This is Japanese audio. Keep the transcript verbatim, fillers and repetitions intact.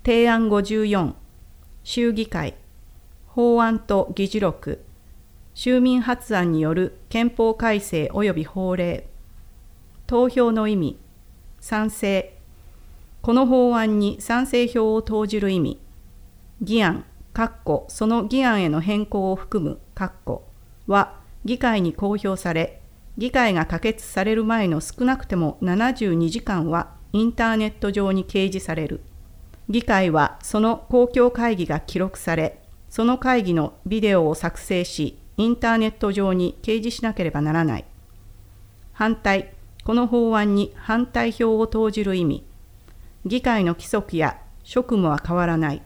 提案ごじゅうよん、州議会、法案と議事録、州民発案による憲法改正及び法令。投票の意味。賛成。この法案に賛成票を投じる意味。議案、その議案への変更を含む、は議会に公表され、議会が可決される前の少なくてもななじゅうにじかんはインターネット上に掲示される。議会はその公共会議が記録され、その会議のビデオを作成し、インターネット上に掲示しなければならない。反対。この法案に反対票を投じる意味。議会の規則や職務は変わらない。